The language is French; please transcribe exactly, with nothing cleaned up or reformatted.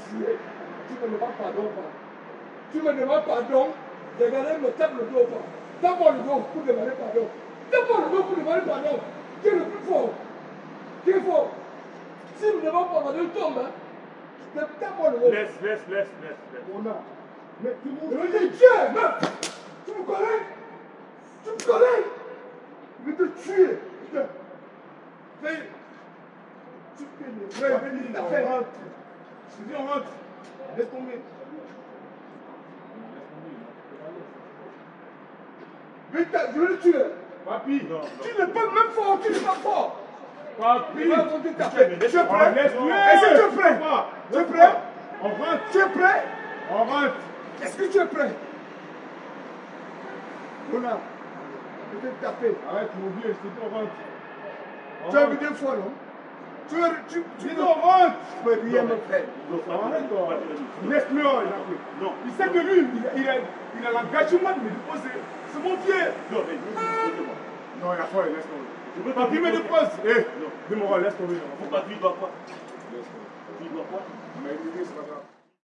tuer. Tu me demandes pardon pas. Tu me demandes pardon. Regardez, me tape le dos pas. Tape-moi le dos pour demander pardon. Tape-moi le dos pour demander pardon. Tu es le plus fort. Tu es fort. Si tu me demandes pas pardon, tombe. Hein. Tape-moi le dos. Laisse, laisse, laisse, laisse. laisse. On a. Mais tu me dis, Dieu, meuf. Tu me connais? Tu me connais? Je vais te tuer. Putain. Fais. Tu fais le vrai. On rentre. Je dis on rentre. Laisse tomber. Mais je vais le tuer. Papi. Non, non. Tu n'es pas même fort, tu n'es pas fort. Papi. Tu vas compter ta paix. Tu es Oh, prêt? laisse-le. Est-ce que tu es prêt? Tu es prêt? On rentre. Tu es prêt? On rentre. Est-ce que tu es prêt? Voilà. Je vais te taper. Arrête mon vieux, je te dis on rentre. On Tu as rentre. vu deux fois, non? Tu es. Tu, tu Dis on rentre. Tu peux rien me faire. Arrête-toi. Laisse-le, il a pris. Non. Il sait que lui, il a, il a, il a l'engagement de me déposer. C'est mon vieux. Non, mais laisse-moi. Non, il a foi, laisse tomber. Je veux Papi pas me dépose. Eh, Non. dis-moi, laisse tomber. Pourquoi tu dois quoi? Laisse tomber. Tu dois quoi? Mais l'idée, c'est pas grave.